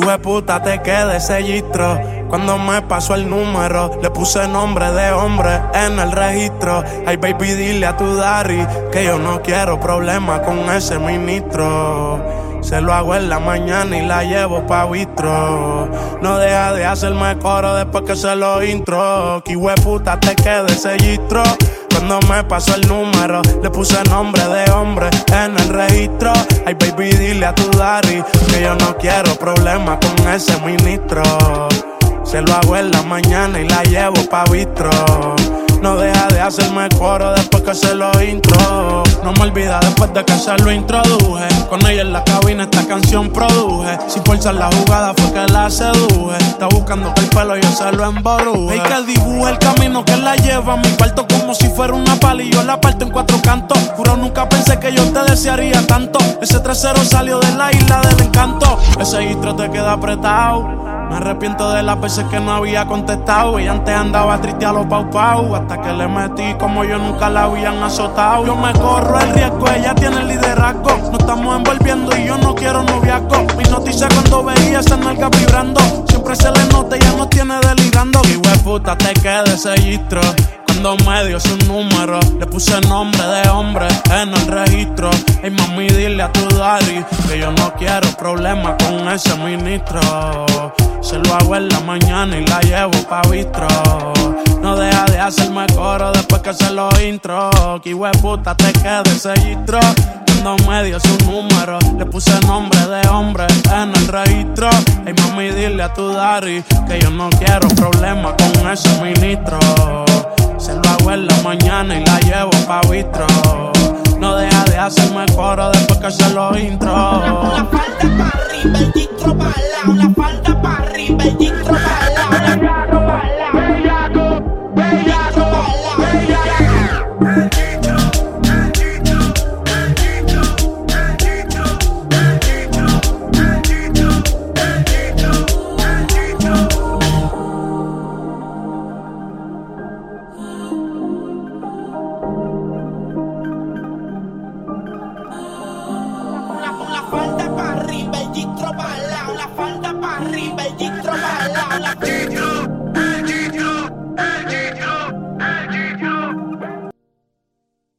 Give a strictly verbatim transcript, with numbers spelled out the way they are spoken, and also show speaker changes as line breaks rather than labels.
hueputa te queda ese gistro. Cuando me pasó el número, le puse nombre de hombre en el registro. Ay, baby, dile a tu daddy que yo no quiero problemas con ese ministro. Se lo hago en la mañana y la llevo pa' bistro. No deja de hacerme coro después que se lo intro. Que hueputa te queda ese gistro. Cuando me pasó el número, le puse nombre de hombre en el registro. Ay, baby, dile a tu daddy que yo no quiero problemas con ese ministro. Se lo hago en la mañana y la llevo pa' bistro. No deja de hacerme coro después que se lo intro. No me olvida después de que se lo introduje. Con ella en la cabina esta canción produje. Sin forzar la jugada fue que la seduje. Está buscando que el pelo yo se lo emboruje. Y que dibuje el camino que la lleva a mi cuarto como si fuera una pala y yo la parto en cuatro cantos. Juro nunca pensé que yo te desearía tanto. Ese trasero salió de la isla del encanto. Ese gistro te queda apretado. Me arrepiento de las veces que no había contestado. Ella antes andaba triste a los pau pau. Hasta que le metí como yo nunca la habían azotado. Yo me corro el riesgo, ella tiene el liderazgo. Nos estamos envolviendo y yo no quiero noviazgo. Mi noticia cuando veía esa nalga vibrando. Siempre se le nota, ella nos tiene delirando. Y hueputa te queda ese gistro. Cuando me dio su número, le puse nombre de hombre en el registro. Ey, mami, dile a tu daddy que yo no quiero problemas con ese ministro. Se lo hago en la mañana y la llevo pa' bistro. No deja de hacerme coro después que se lo intro. Que hueputa te queda ese gistro. Cuando me dio su número, le puse nombre de hombre en el registro. Ey, mami, dile a tu daddy que yo no quiero problemas con ese ministro. Se lo hago en la mañana y la llevo pa' bistro. No deja de hacerme coro después que se lo intro.
La falda pa' arriba, el gistro pa' al lado. La falda pa' arriba, el gistro pa' al lado.